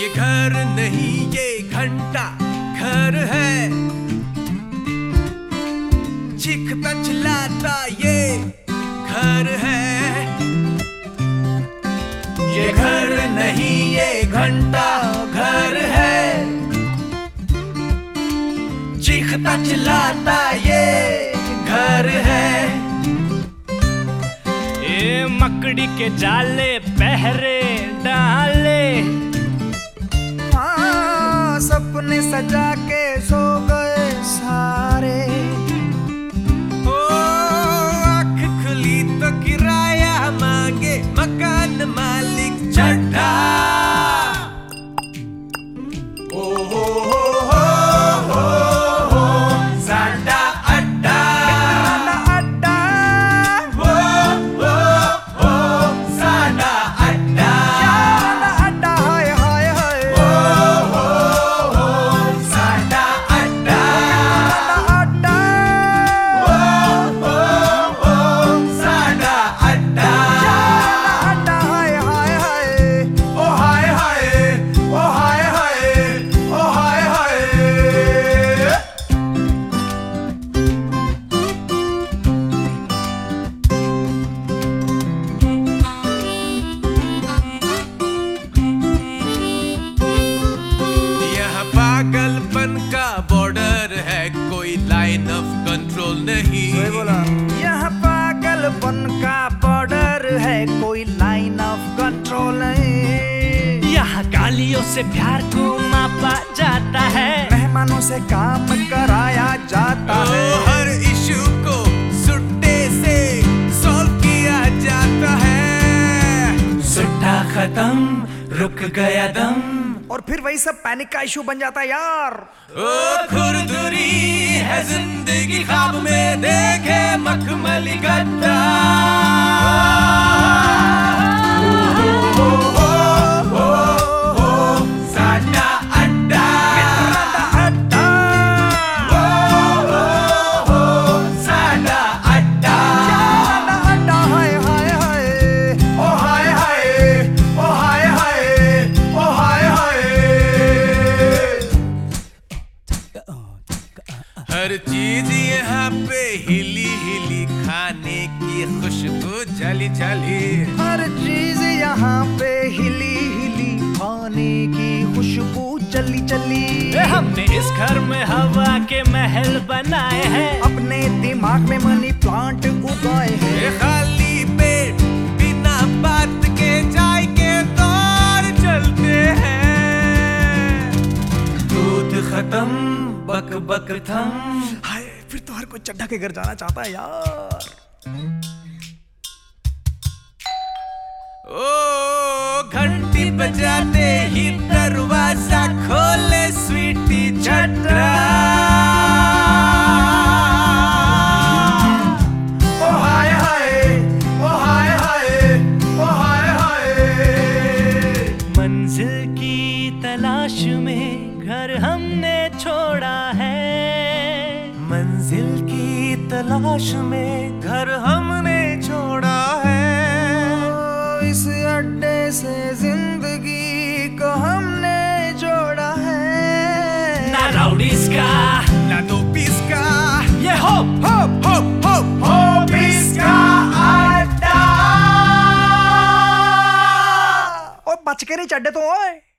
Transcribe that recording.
ये घर नहीं ये घंटा घर है, चीखता चिल्लाता ये घर है। ये घर नहीं ये घंटा घर है, चीखता चिल्लाता ये घर है। ये मकड़ी के जाले पहरे डाले, सपने सजा के सो गए सारे। ओ आँख खुली तो किराया मांगे मकान मालिक चढ़ा। ओ हो साडा अड्डा अड्डा हो साडा अड्डा अड्डा हाय हाय हाय साडा अड्डा अड्डा साडा अड्डा अड्डा हाय हाय हाय ओ हाय हाय ओ हाय हाय ओ हाय हाय। यहाँ पागलपन का बॉर्डर है, कोई लाइन ऑफ कंट्रोल नहीं। यहाँ पागलपन का बॉर्डर है, कोई लाइन ऑफ कंट्रोल नहीं। यहाँ गालियों से प्यार को मापा जाता है, मेहमानों से काम कराया जाता ओ, है। हर इशू को सुट्टे से सॉल्व किया जाता है। सुट्टा खत्म रुक गया दम, और फिर वही सब पैनिक का इशू बन जाता है यार। ओ खुरदुरी है जिंदगी, ख्वाब में देखे मखमली गद्दा। साडा अड्डा अड्डा साडा अड्डा अड्डा हाय हाय हाय ओ हाय हाय ओ हाय हाय ओ हाय हाय। हर चीज यहाँ पे हिली हिली, खाने की खुशबू जली जली। हर चीज यहाँ पे हिली हिली, खाने की खुशबू चली चली। हमने इस घर में हवा के महल बनाए हैं, अपने दिमाग में मनी प्लांट उगाए हैं। ये खाली पेट बिना बात के चाय के दौर चलते हैं। दूध खत्म बक बक थम। हाय, फिर तो हर कोई चड्ढा के घर जाना चाहता है यार। ओ घंटी बजाते ही दरवाजा खोले स्वीटी चड्ढा। ओ हाय हाय ओ हाय हाय ओ हाय हाय। मंजिल की तलाश में घर हमने छोड़ा है, मंजिल की तलाश में घर हमने छोड़ा है। इस अड्डे से जिंदगी को हमने जोड़ा है। ना राउडीज का ना दो पीस का, ये होप होप होप होप होप इसका अड्डा। और बच के नहीं चड्डे तो ओए।